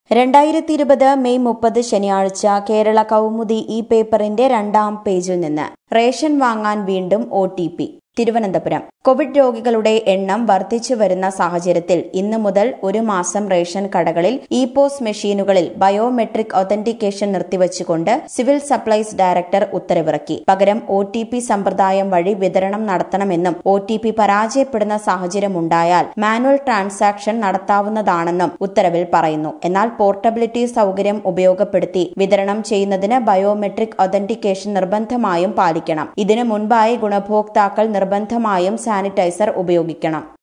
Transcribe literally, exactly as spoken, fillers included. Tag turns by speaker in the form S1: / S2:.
S1: രണ്ടായിരത്തി ഇരുപത് മെയ് മുപ്പത് ശനിയാഴ്ച കേരള കൗമുദി ഈ പേപ്പറിന്റെ രണ്ടാം പേജിൽ നിന്ന് റേഷൻ വാങ്ങാൻ വീണ്ടും O T P. Thiruvananthapuram. Covid രോഗികളുടെ എണ്ണം വർദ്ധിച്ചു വരുന്ന സാഹചര്യത്തിൽ ഇന്നു മുതൽ ഒരു മാസം റേഷൻ കടകളിൽ ഇ പോസ് മെഷീനുകളിൽ ബയോമെട്രിക് ഒതന്റിക്കേഷൻ നിർത്തിവച്ചുകൊണ്ട് സിവിൽ സപ്ലൈസ് ഡയറക്ടർ ഉത്തരവിറക്കി. പകരം ഒ ടി പി സമ്പ്രദായം വഴി വിതരണം നടത്തണമെന്നും ഒ ടി പി പരാജയപ്പെടുന്ന സാഹചര്യമുണ്ടായാൽ മാനുവൽ ട്രാൻസാക്ഷൻ നടത്താവുന്നതാണെന്നും ഉത്തരവിൽ പറയുന്നു. എന്നാൽ പോർട്ടബിലിറ്റി സൌകര്യം ഉപയോഗപ്പെടുത്തി വിതരണം ചെയ്യുന്നതിന് ബയോമെട്രിക് ഒതന്റിക്കേഷൻ നിർബന്ധമായും പാലിക്കണം. ഇതിനു മുൻപായി ഗുണഭോക്താക്കൾ നിർബന്ധമായും സാനിറ്റൈസർ ഉപയോഗിക്കണം.